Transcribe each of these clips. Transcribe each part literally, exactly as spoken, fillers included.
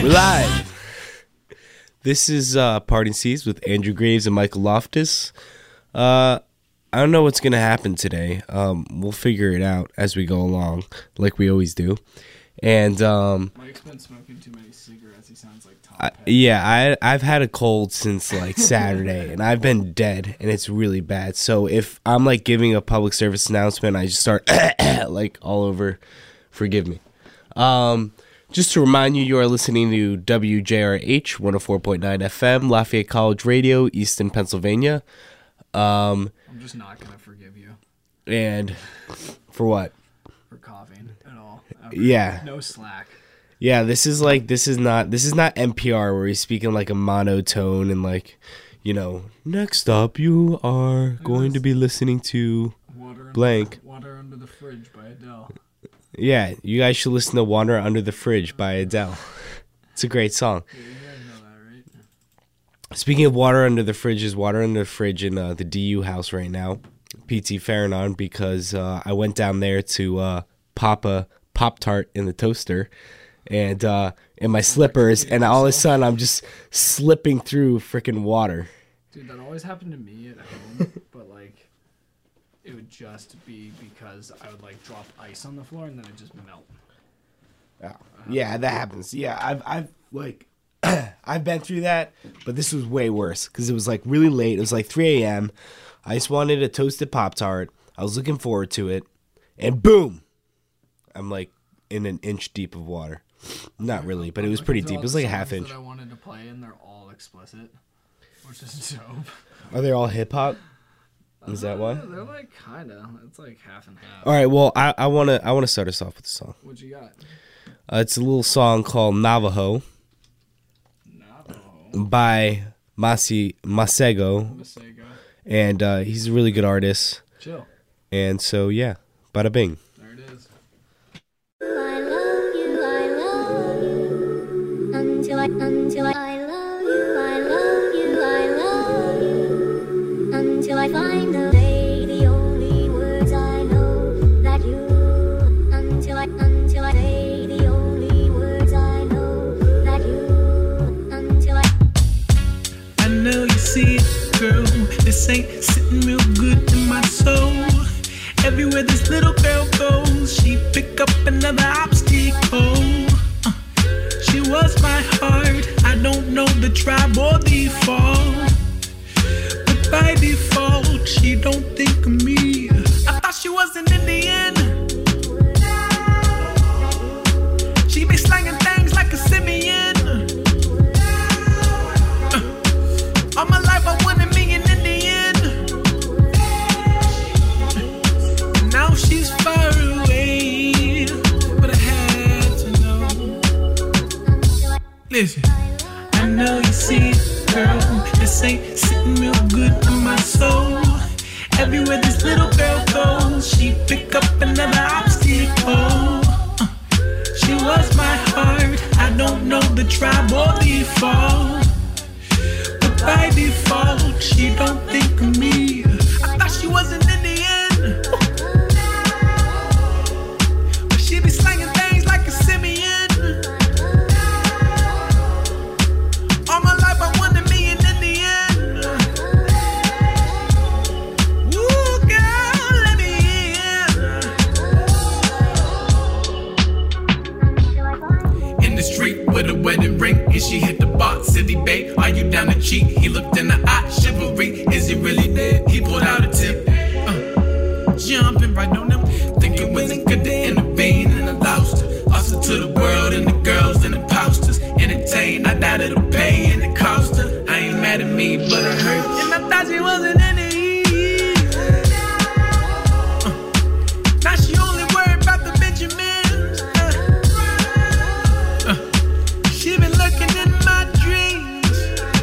Live. This is uh, Parting Seas with Andrew Graves and Michael Loftus. Uh, I don't know what's going to happen today. Um, we'll figure it out as we go along, like we always do. And um, Mike's been smoking too many cigarettes. He sounds like Tom I, Petty. yeah, I, I've had a cold since like Saturday, and I've been dead, and it's really bad. So if I'm like giving a public service announcement, I just start like all over. Forgive me. Um, just to remind you, you are listening to W J R H one oh four point nine F M, Lafayette College Radio, Easton, Pennsylvania. Um, I'm just not going to forgive you and for what? for coughing at all. Ever. Yeah. No slack. Yeah, this is like this is not this is not N P R where he's speaking like a monotone and like, you know, next up you are going to be listening to Water blank. Under, Water Under the Fridge by Adele. Yeah, you guys should listen to Wander Under the Fridge by Adele. It's a great song. Yeah, you guys know that, right? Speaking of water under the fridge, is water under the fridge in uh, the D U house right now, P T Farranon, because uh, I went down there to uh, pop a Pop-Tart in the toaster and uh, in my slippers, and all of a sudden I'm just slipping through freaking water. Dude, that always happened to me at home, but like, it would just be because I would like drop ice on the floor and then it just melt. Oh, yeah, that happens. Yeah, I've I've like I've been through that, but this was way worse because it was like really late. It was like three a.m. I just wanted a toasted Pop-Tart. I was looking forward to it, and boom, I'm like in an inch deep of water. Not really, but it was pretty deep. It was like a half inch. That I wanted to play and they're all explicit, which is dope. Are they all hip hop? Is that why? Uh, they're like kinda. It's like half and half. All right. Well, I I want to I want to start us off with a song. What you got? Uh, it's a little song called Navajo Navajo. by Masi Masego, Masego. and uh, he's a really good artist. Chill. And so yeah, bada bing. There it is. I love you, I love you, until I, until I, I love you, I love you, I love you, until I find the day, the only words I know that you, until I, until I say the only words I know that you, until I. I know you see it, girl. This ain't sitting real good in my soul. Everywhere this little girl goes, she pick up another obstacle. Uh, she was my heart. I don't know the tribe or the fall, but by default, she don't think of me. I thought she was an Indian. She be slanging things like a simian. Uh, all my life I wanted me an Indian. Now she's far away, but I had to know. Listen, I know you see it, girl. This ain't sitting real good in my soul. Everywhere this little girl goes, she pick up another obstacle. Uh, she was my heart. I don't know the tribe or the fall, but by default, she don't think of me. I thought she was an Indian. She be slanging things like a simian. All my life I wanted me an Indian. Ooh, girl, let me in. In the street with a wedding ring, and she hit the bar, city babe. Are you down to cheat? He looked in the eye, chivalry. Is he really dead? He pulled out a tip. Uh, jumping right on him. Thinking was it good to intervene, and I lost her. Lost her to the world and the girls and the posters. Entertain, I doubt it'll pay and it cost her. I ain't mad at me, but it hurt. And I thought she wasn't in it. Uh, now she only worried about the Benjamins. Uh, uh, she been lurking in my dreams.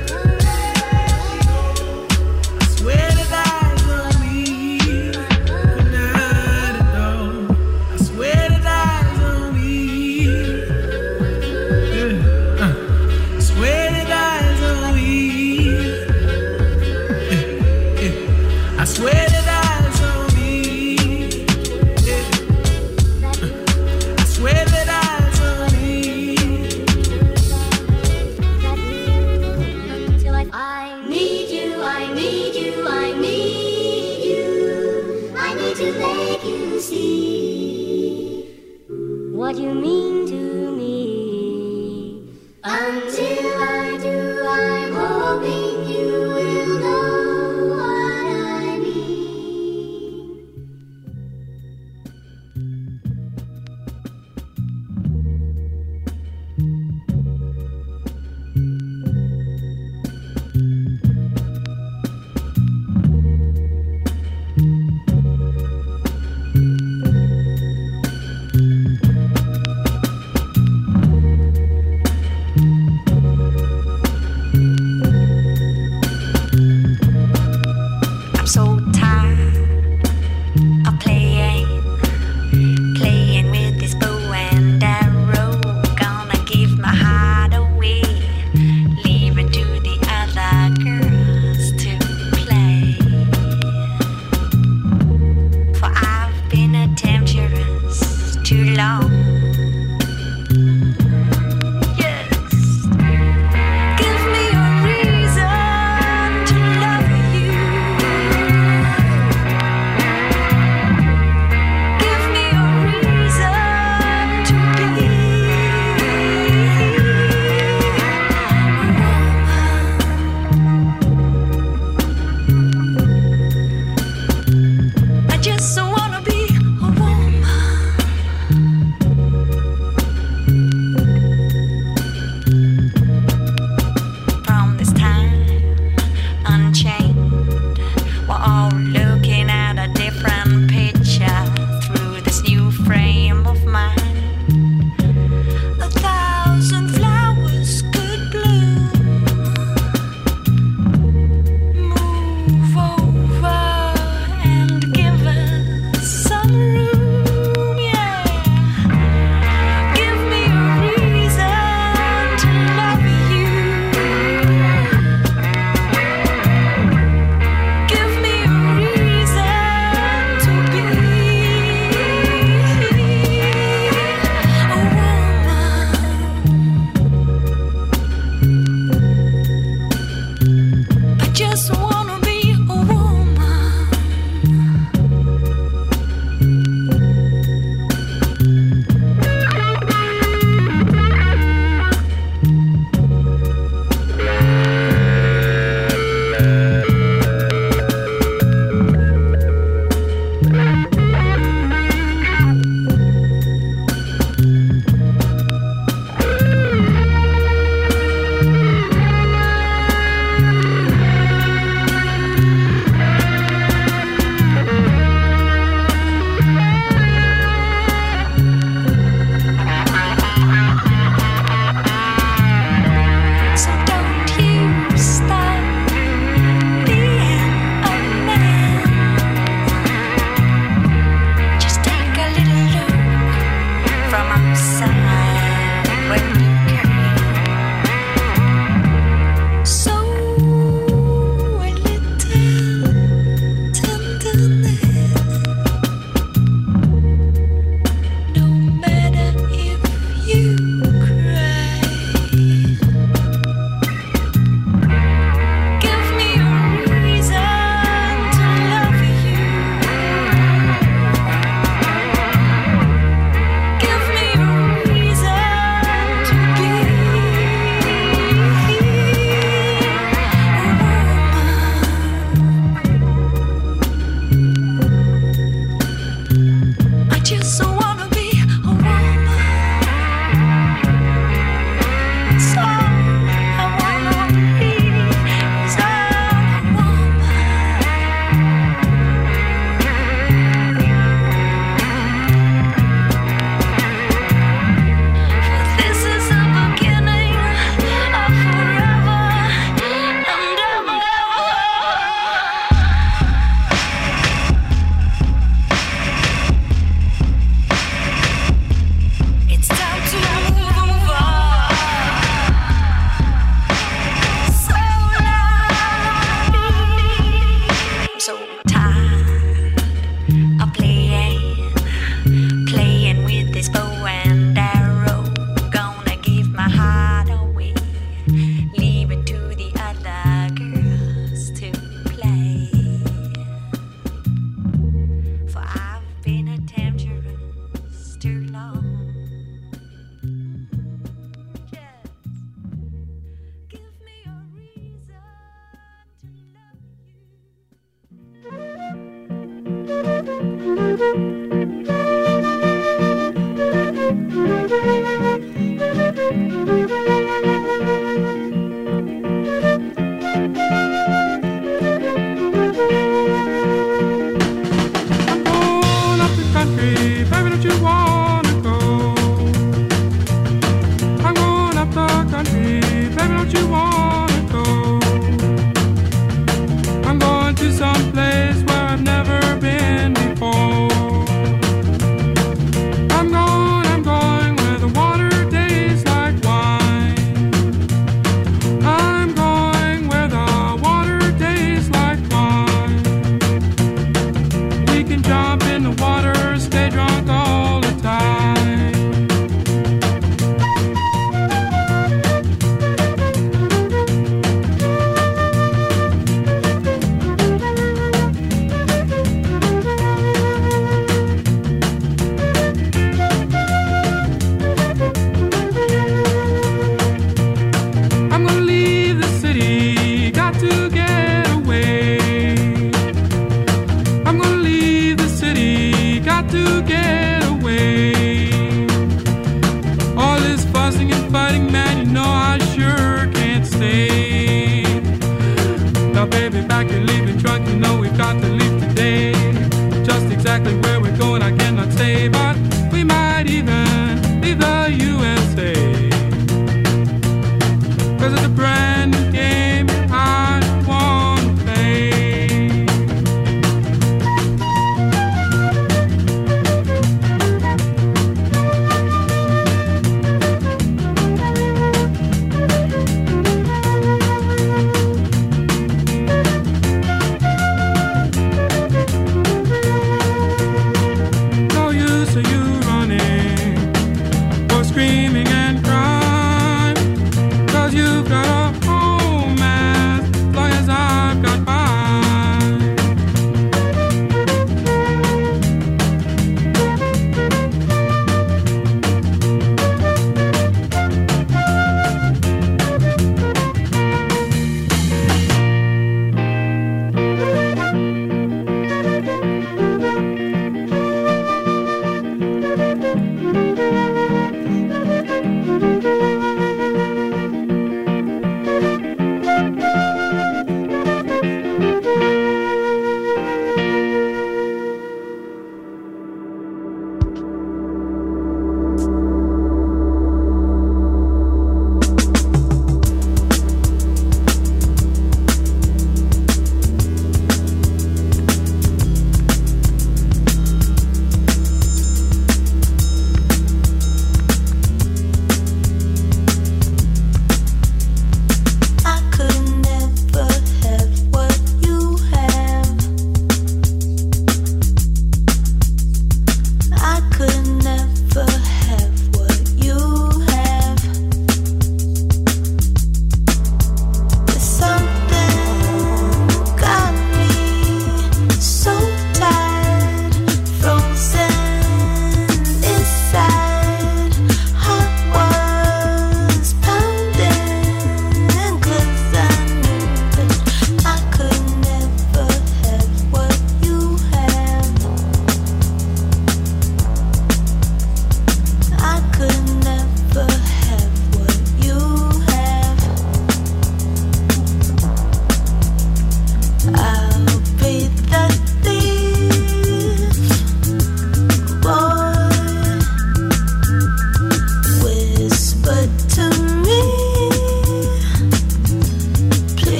I swear to eyes on me. Good night and all. I swear to eyes on me. Yeah. Uh, I swear to eyes on me. Yeah. make you see what you mean to me. Until I do, I'm hoping you will know what I mean.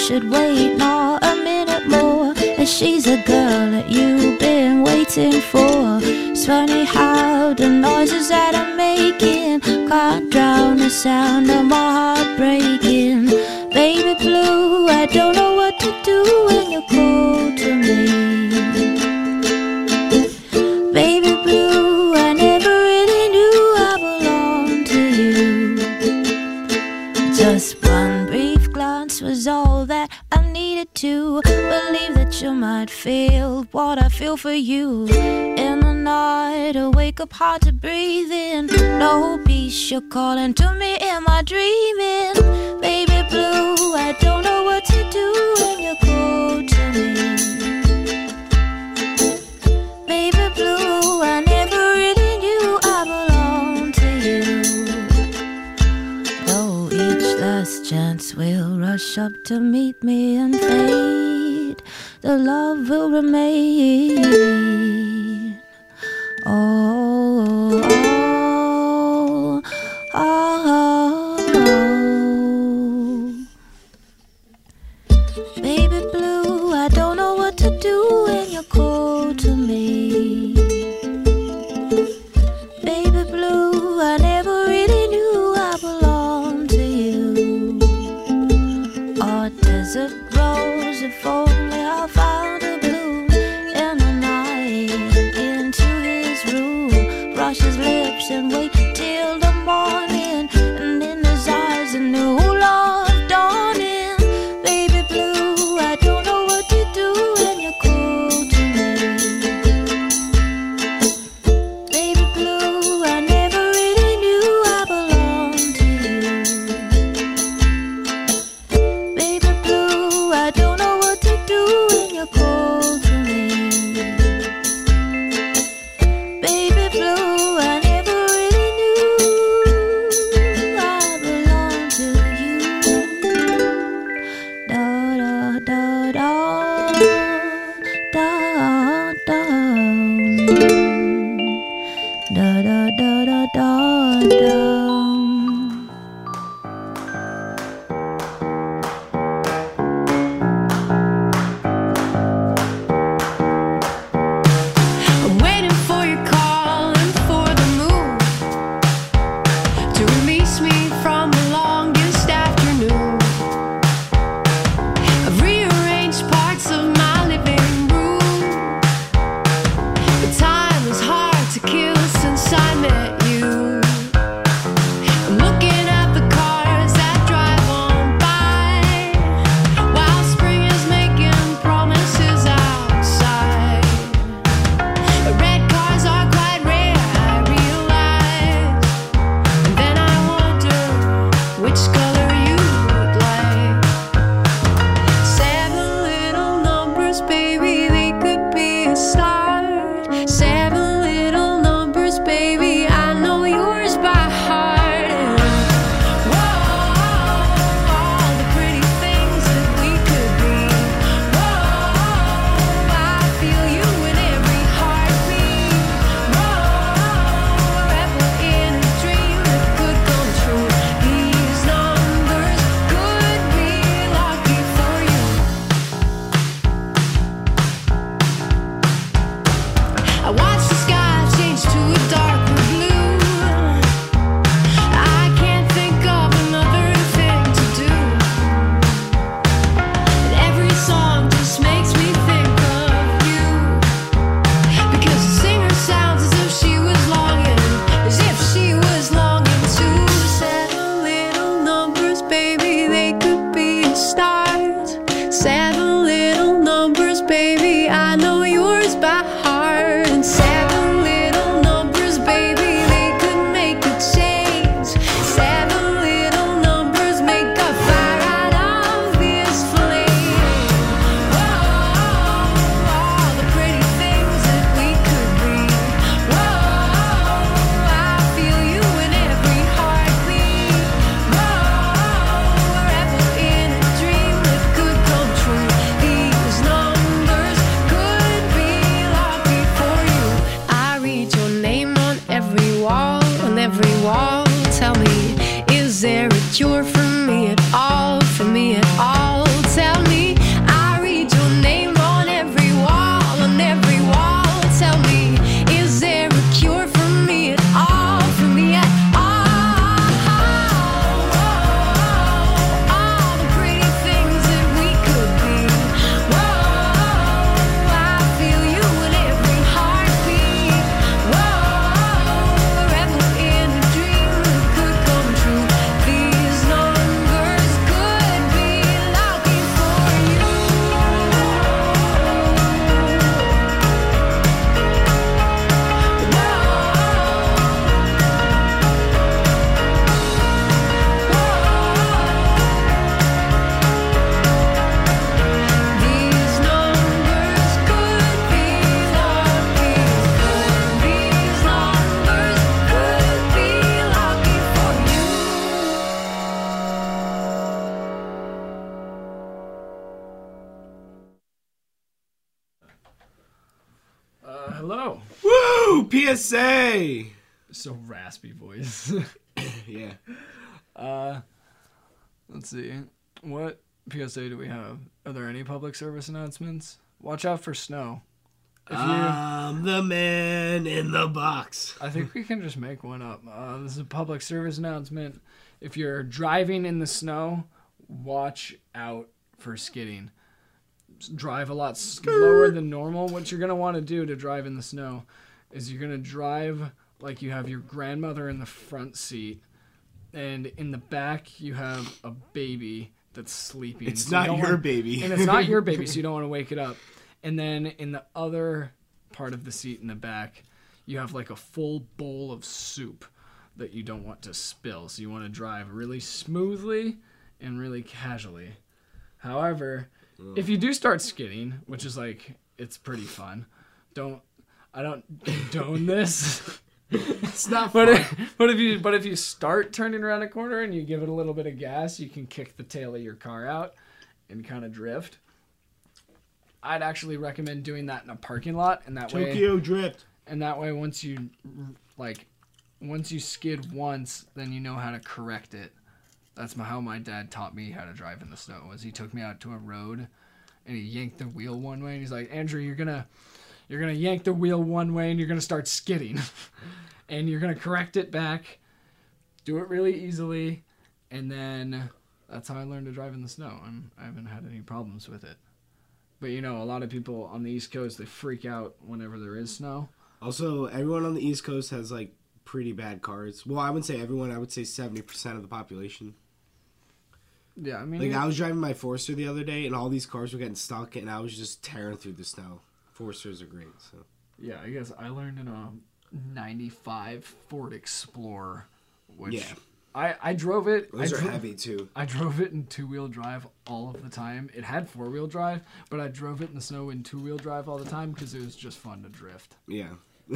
should wait not a minute more, as she's a girl that you've been waiting for. It's funny how the noises that I'm making can't drown the sound of my heart breaking. Baby blue, I don't know what to do when you're cold to me. Baby blue, I never really knew I belonged to you. Just one brief glance was all that I needed to believe that you might feel what I feel for you. In the night, I wake up hard to breathe in. No peace, you're calling to me, am I dreaming? Baby blue, I don't know what to do when you're cold to me. Baby blue, I never really knew I belonged to you. Though each last chance will rush up to meet me and fade, the love will remain. Oh, oh, oh, oh. Baby blue, I don't know what to do when you're cold to me. Baby blue, I never really knew I belonged to you. Oh, desert rose, if only I found a bloom in the night. Into his room, brush his lips and wait till the morning. And in his eyes a new love dawning. Baby blue, I don't know what to do when you're cold to me. Baby blue, I never really knew I belonged to you. Baby blue, I don't know what to do when you're cold to me. Baby blue, I never really knew I belonged to you. Da da da da da da da da da da da da. I'm waiting for your call and for the moon to release me from the longest afternoon. I've rearranged parts of my living room, but time is hard to kill since I met you. I'm looking at the cars that drive on by while spring is making promises outside. Red cars are quite rare, I realize. And then I wonder which color you would like. Seven little numbers, baby, they could be a start. Seven little numbers, baby, I know yours by heart. And whoa, all the pretty things that we could be. Whoa, I feel you in every heartbeat. Whoa, rebel in a dream that could come true. These numbers could be lucky for you. I watch the sky change to a darker blue. I can't think of another thing to do. And every song just makes me think of you. Because the singer sounds as if she was longing, as if she was longing to. Seven little numbers, baby, they could be a start. Seven little numbers, baby, I know yours by heart. And seven little numbers, baby, they could make a change. Seven little numbers make a fire out of this flame. Whoa, all the pretty things that we could be. Whoa, I feel you in every heartbeat. Whoa, rebel in a dream that could come true. These numbers could be lucky for you. I read your name on every wall, on every wall. Tell me, is there a cure for me at all, for me at all? Tell hello. Woo! P S A! So raspy voice. Yeah. Uh, let's see. What P S A do we have? Are there any public service announcements? Watch out for snow. If you, I'm the man in the box. I think we can just make one up. Uh, this is a public service announcement. If you're driving in the snow, watch out for skidding. Drive a lot slower than normal. What you're going to want to do to drive in the snow is you're going to drive like you have your grandmother in the front seat, and in the back you have a baby that's sleeping. It's So you not don't your want- baby. And it's not your baby, so you don't want to wake it up. And then in the other part of the seat in the back, you have like a full bowl of soup that you don't want to spill. So you want to drive really smoothly and really casually. However, if you do start skidding, which is like, it's pretty fun, don't, I don't condone this. It's not But fun. if, but if you but if you start turning around a corner and you give it a little bit of gas, you can kick the tail of your car out and kind of drift. I'd actually recommend doing that in a parking lot, and that way Tokyo Drift. and that way once you like once you skid once, then you know how to correct it. That's my, how my dad taught me how to drive in the snow. Was he took me out to a road and he yanked the wheel one way and he's like, "Andrew, you're gonna you're gonna yank the wheel one way and you're gonna start skidding." And you're going to correct it back, do it really easily, and then that's how I learned to drive in the snow, and I haven't had any problems with it. But, you know, a lot of people on the East Coast, they freak out whenever there is snow. Also, everyone on the East Coast has, like, pretty bad cars. Well, I wouldn't say everyone. I would say seventy percent of the population. Yeah, I mean... Like, I was driving my Forester the other day, and all these cars were getting stuck, and I was just tearing through the snow. Foresters are great, so... Yeah, I guess I learned in a ninety-five Ford Explorer, which... Yeah. I, I drove it... Those I are dro- heavy, too. I drove it in two-wheel drive all of the time. It had four-wheel drive, but I drove it in the snow in two-wheel drive all the time because it was just fun to drift. Yeah.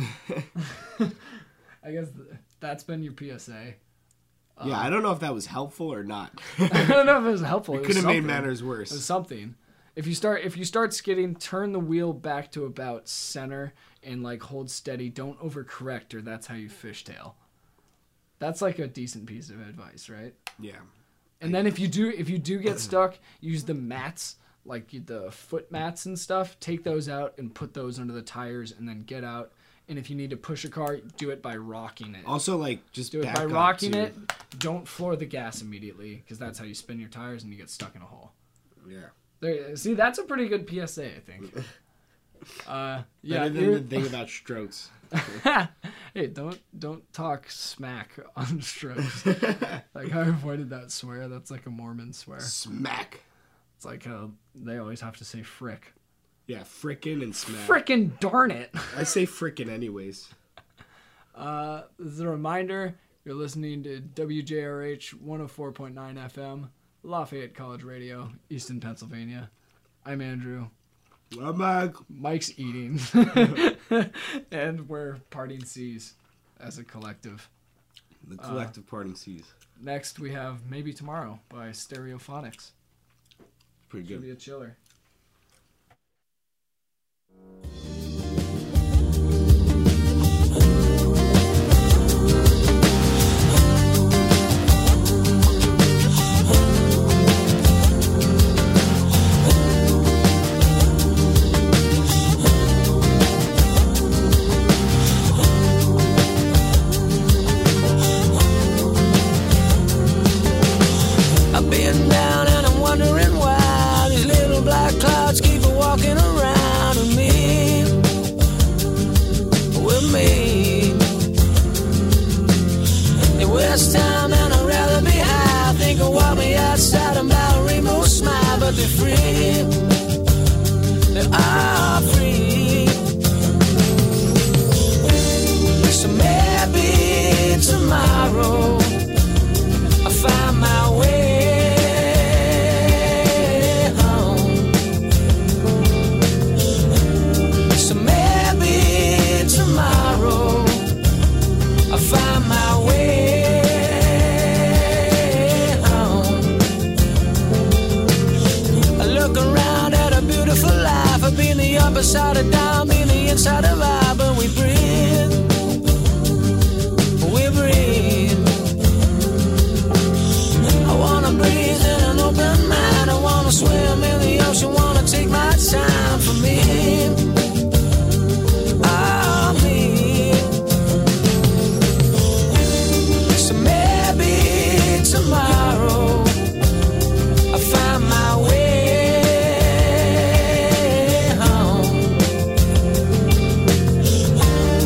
I guess th- that's been your P S A. Yeah, I don't know if that was helpful or not. I don't know if it was helpful. It, It was could have made something. matters It was worse. something. If you start if you start skidding, turn the wheel back to about center and like hold steady. Don't overcorrect, or that's how you fishtail. That's like a decent piece of advice, right? Yeah. And then if you do if you do get stuck, use the mats, like the foot mats and stuff. Take those out and put those under the tires, and then get out. And if you need to push a car, do it by rocking it. Also, like, just Do it back by up, rocking too. it. Don't floor the gas immediately, because that's how you spin your tires and you get stuck in a hole. Yeah. There, see, that's a pretty good P S A, I think. Uh, yeah. Better than you're- the thing about strokes. Hey, don't don't talk smack on strokes. Like, I avoided that swear. That's like a Mormon swear. Smack. It's like uh they always have to say frick. Yeah, frickin' and smack. Frickin' darn it! I say frickin' anyways. Uh, this is a reminder. You're listening to W J R H one oh four point nine F M, Lafayette College Radio, Easton, Pennsylvania. I'm Andrew. I'm back. Mike's eating. And we're parting C's as a collective. The collective parting seas. Next, we have Maybe Tomorrow by Stereophonics. Pretty Should be good. a chiller. I've been down and I'm wondering why these little black clouds keep walking around with me, with me. In West Town and I'd rather be high. Think I'll walk me outside and buy a rainbow smile, but they're free. They are free. So maybe tomorrow I'll find my way home. So maybe tomorrow I'll find my way home. I look around up beside a down in the inside of our, but we breathe, we breathe. I wanna breathe in an open mind. I wanna swim in the ocean, wanna take my time for me. Oh, me. So maybe tomorrow I'll find my way home.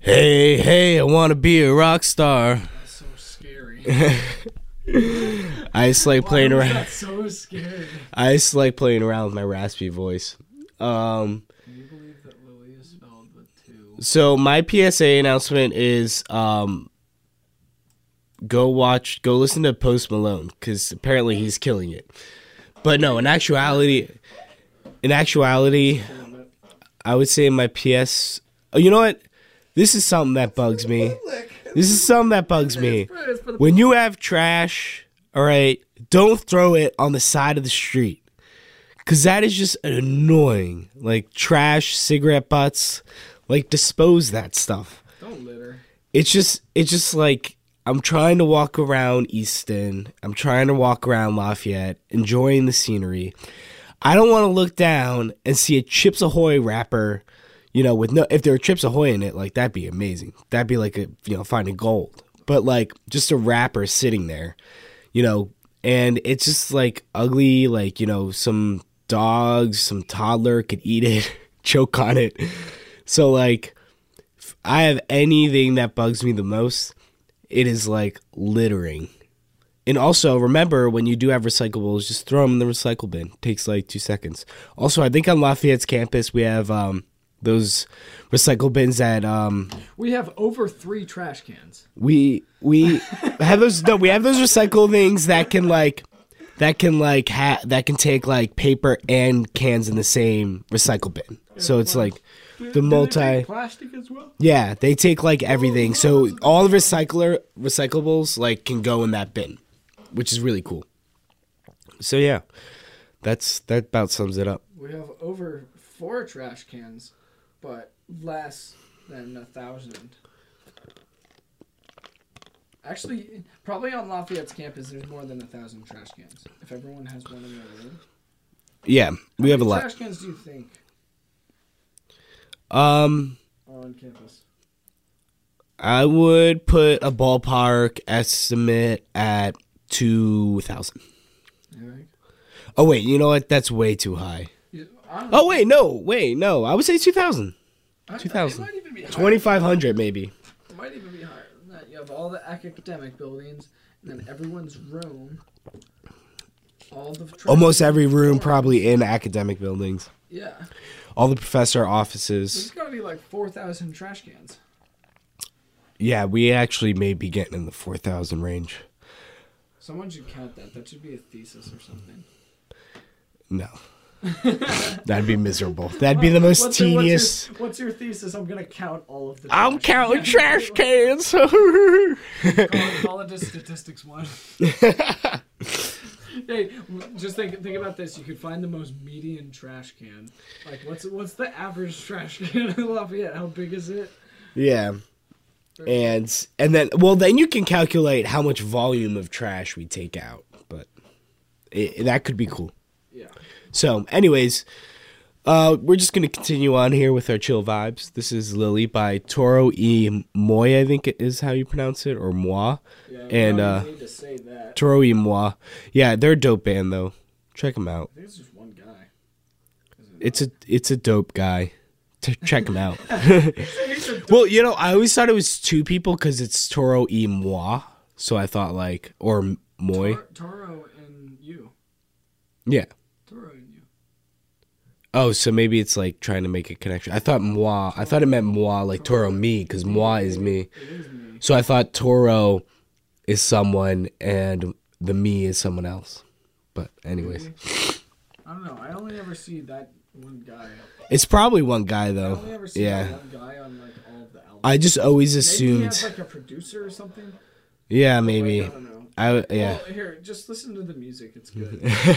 Hey, hey, I want to be a rock star. That's so scary. I just like playing Why was around. that so scary? I just like playing around with my raspy voice. Um, Can you believe that Lily is spelled with two? so my P S A announcement is um, go watch, go listen to Post Malone because apparently he's killing it. But no, in actuality, in actuality, I would say my P S. Oh, you know what? This is something that bugs me. This is something that bugs me. When you have trash, all right, don't throw it on the side of the street. Because that is just annoying. Like trash, cigarette butts, like dispose that stuff. Don't litter. It's just, it's just like, I'm trying to walk around Easton. I'm trying to walk around Lafayette, enjoying the scenery. I don't want to look down and see a Chips Ahoy wrapper. You know, with no, if there were Chips Ahoy in it, like that'd be amazing. That'd be like a, you know, finding gold. But like just a wrapper sitting there, you know, and it's just like ugly. Like, you know, some dogs, some toddler could eat it, choke on it. So like, if I have anything that bugs me the most, it is like littering. And also remember, when you do have recyclables, just throw them in the recycle bin. It takes like two seconds. Also, I think on Lafayette's campus we have um. those recycle bins that um We have over three trash cans. we we have those no we have those recycle things that can like that can like ha- that can take like paper and cans in the same recycle bin. So it's like the multi Plastic as well. yeah, they take like everything. So all the recycler recyclables like can go in that bin, which is really cool. So yeah. That's that about sums it up. We have over four trash cans, but less than a thousand. Actually, probably on Lafayette's campus, there's more than a thousand trash cans. If everyone has one in their room. Yeah, we have a How many lot. trash cans do you think Um are on campus? I would put a ballpark estimate at two thousand. You think? Oh, wait, you know what? That's way too high. Yeah, I don't know. Oh, wait, no, wait, no. I would say two thousand. I- two thousand. It might even be higher. twenty-five hundred, maybe. It might even be higher than that. You have all the academic buildings, and then everyone's room. All the trash Almost every cans. room probably in academic buildings. Yeah. All the professor There's offices. got to be like four thousand trash cans. Yeah, we actually may be getting in the four thousand range. Someone should count that. That should be a thesis or something. No. That'd be miserable. That'd be the most What's your- tedious. What's your, what's your thesis? I'm gonna count all of the. I'm trash counting cans. trash cans. Call it, call it a statistics one. Hey, w- just think think about this. You could find the most median trash can. Like, what's what's the average trash can in Lafayette? How big is it? Yeah. And and then well then you can calculate how much volume of trash we take out, but it, that could be cool. Yeah. So, anyways, uh, we're just gonna continue on here with our chill vibes. This is Lily by Toro y Moi, I think it is how you pronounce it, or Moi. Yeah. And, we don't uh, need to say that. Toro y Moi. Yeah, they're a dope band though. Check them out. I think it's just one guy. It's a it's a dope guy. T- check them out. Well, you know, I always thought it was two people because it's Toro y Moi. So I thought like or Moi. Tor- Toro and you. Yeah. Toro and you. Oh, so maybe it's like trying to make a connection. I thought moi. I thought it meant moi, like Toro me, because moi is me. It is me. So I thought Toro is someone and the me is someone else. But anyways, I don't know. I only ever see that one guy. it's probably one guy I though. only ever see Yeah, that one guy on like all of the albums. I just always Maybe he assumed. has like a producer or something. Yeah, I maybe. don't know. I w- yeah. Well, here, just listen to the music. It's good.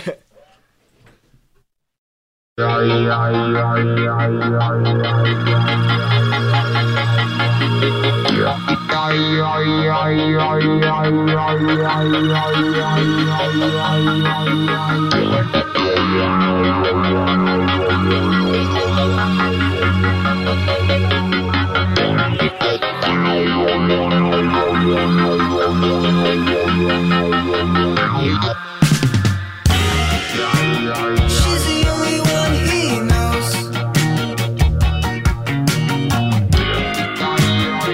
She's the only one he knows.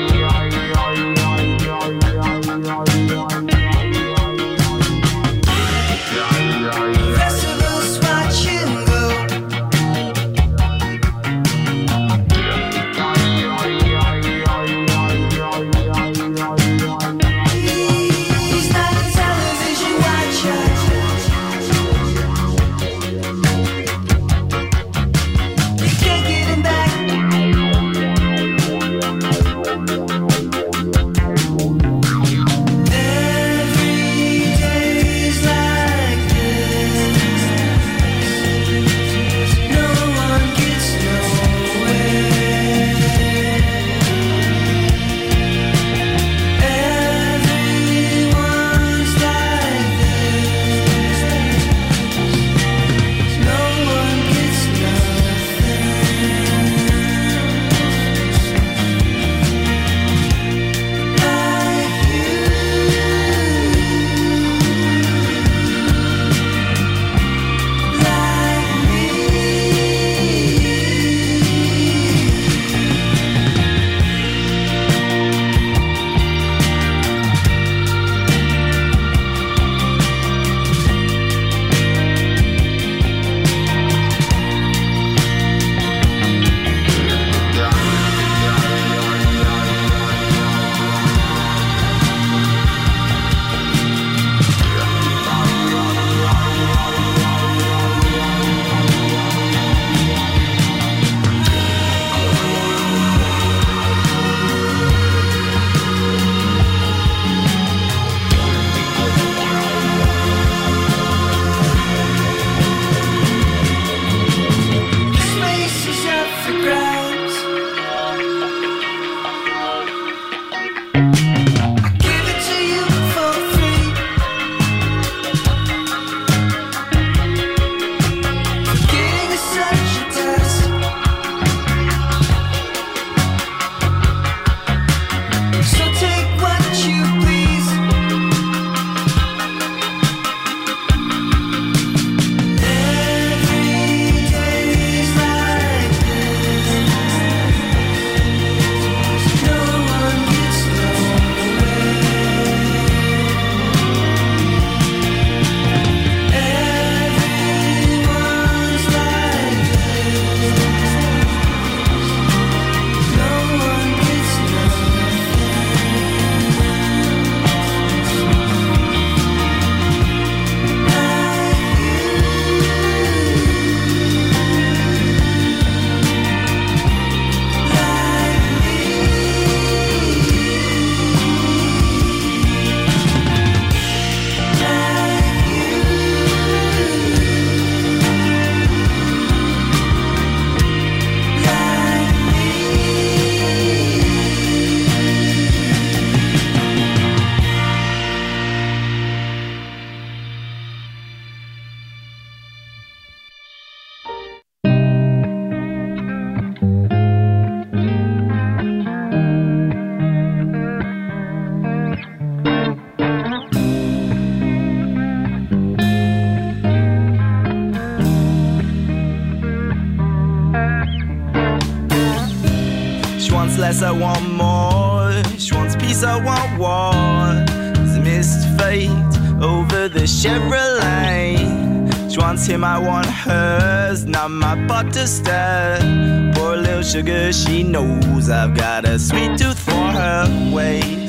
less, I want more. She wants peace, I want war. There's a mist fate over the Chevrolet. She wants him, I want hers. Not my pot to stir. Poor little sugar, she knows I've got a sweet tooth for her ways.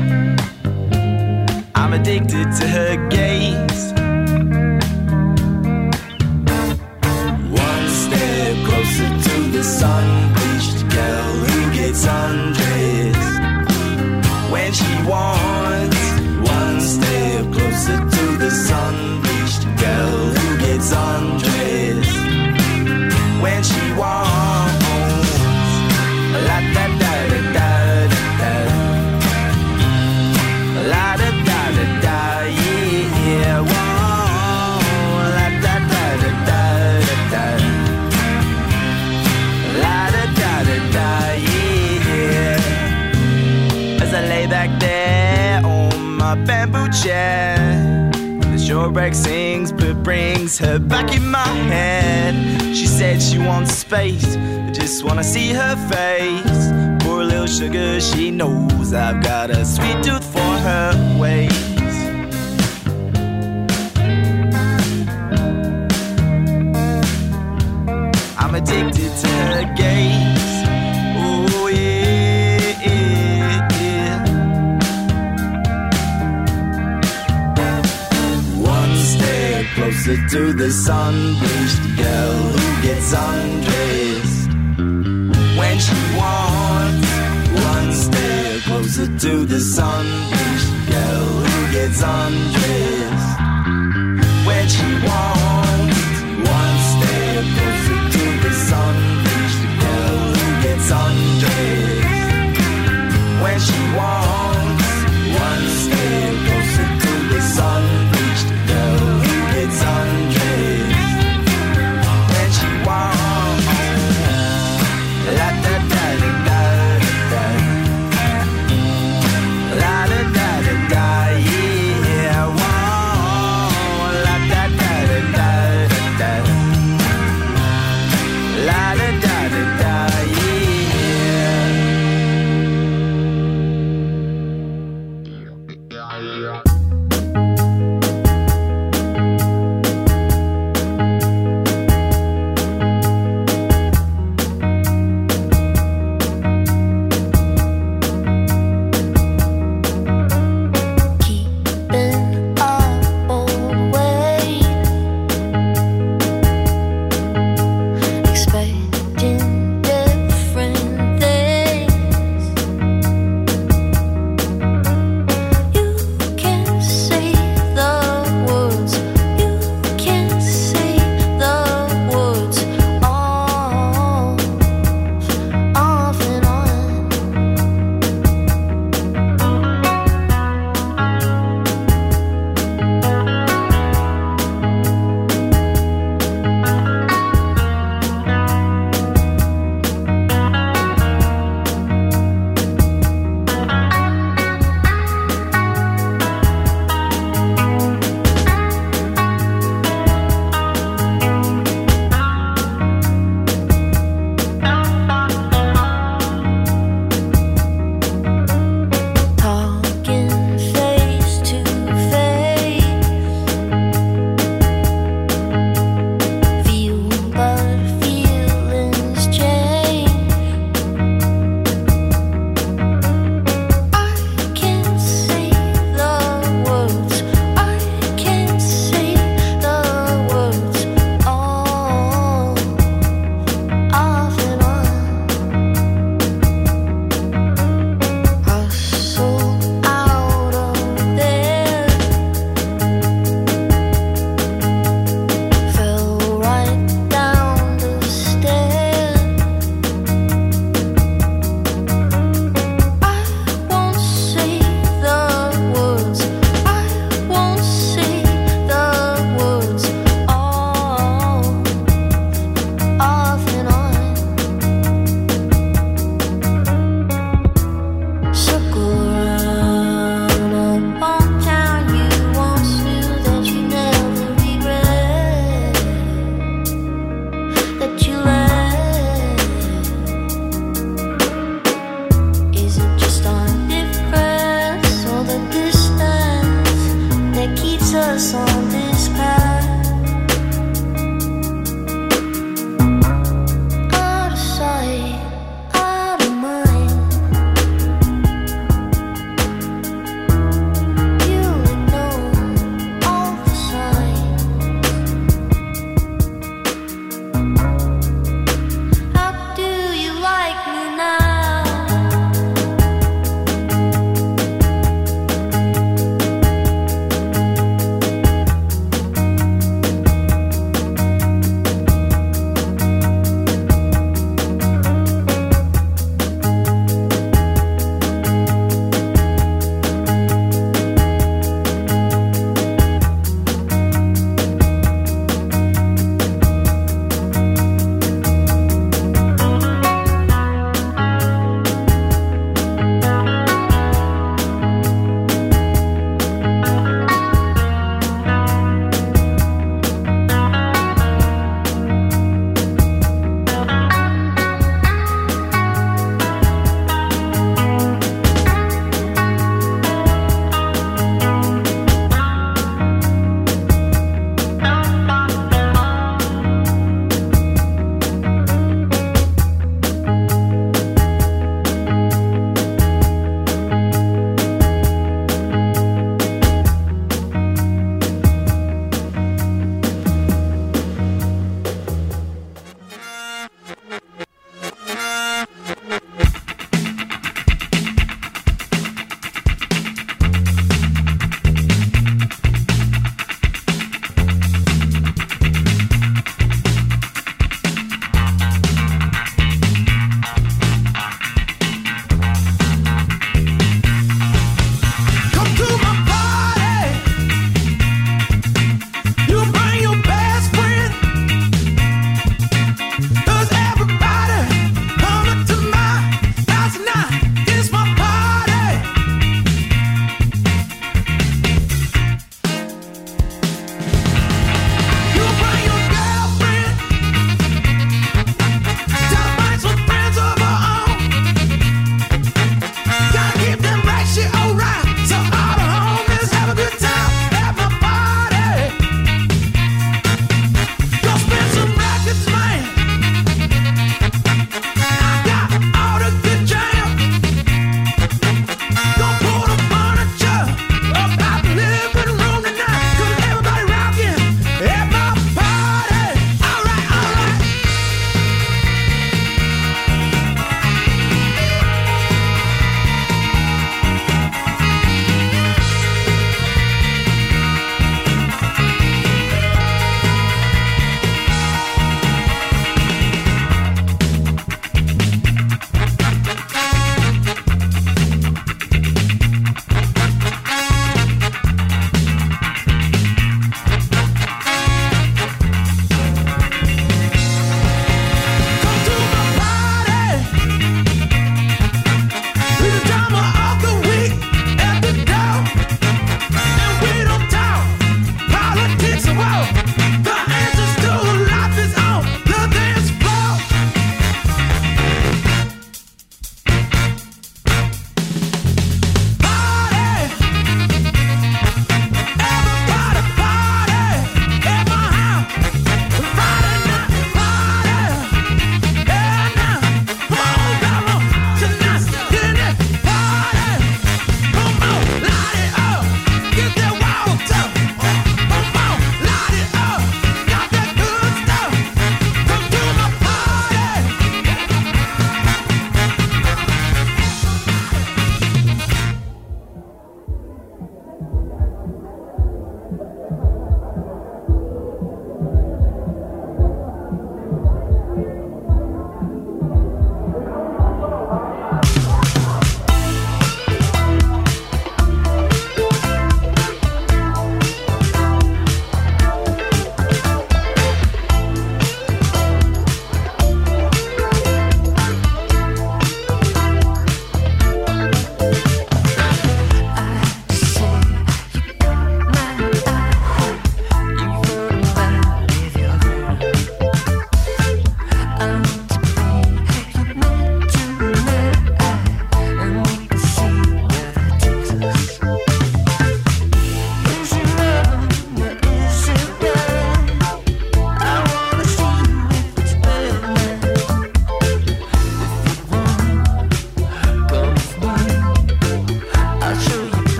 I'm addicted to her gaze. One step closer to the sun-bleached girl who gets undressed when she wants. One step closer to the sun-bleached girl who gets undressed when she wants. La da da da da da, la da da da da, yeah. Whoa, la da da da da da, la da da da da, yeah. As I lay back there on my bamboo chair, the shortbreak sings but brings her back in my head. She said she wants space, I just wanna see her face. Poor little sugar, she knows I've got a sweet tooth for her ways. I'm addicted to her gaze. Oh yeah, yeah, yeah. One step closer to the sun-bleached girl who gets undressed when she wants. One step closer to the sun-bleached girl who gets undressed when she wants. One step closer to the sun-bleached girl who gets undressed when she wants. One step closer to the sun-bleached girl who gets undressed when she wants. La da da da da da, la da da da da, yeah. Whoa, la da da da da.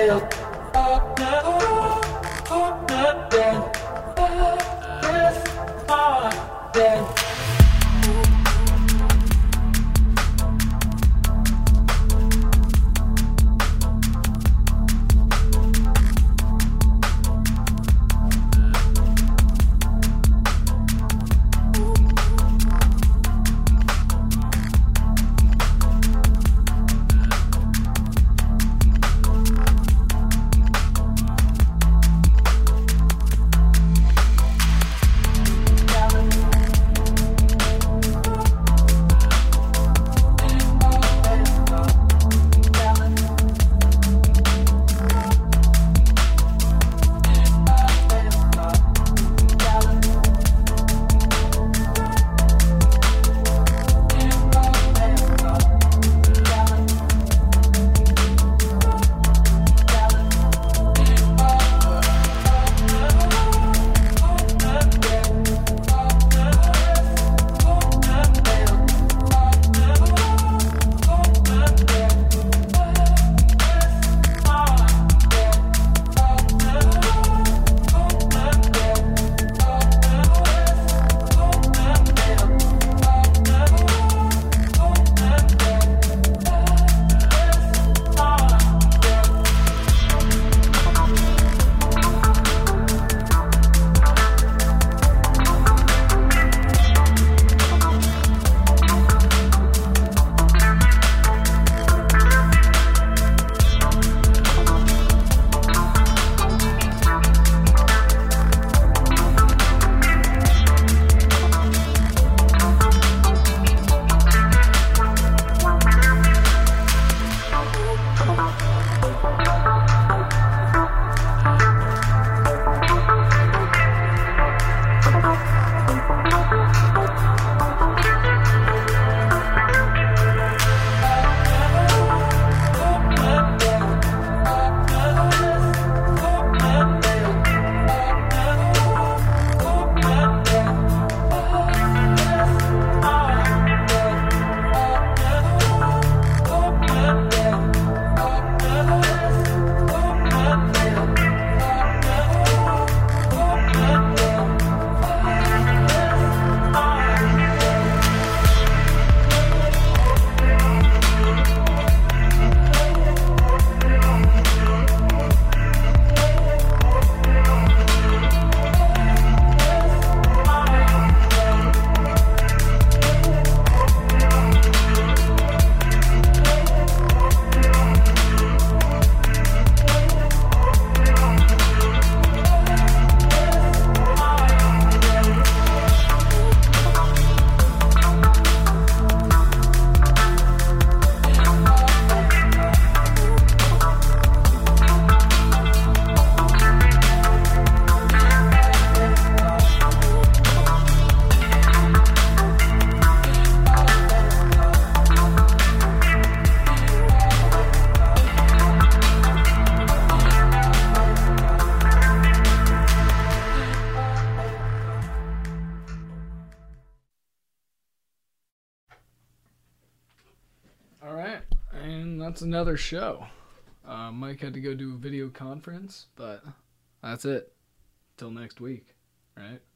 that's another show. Uh, Mike had to go do a video conference, but that's it. Till next week, right?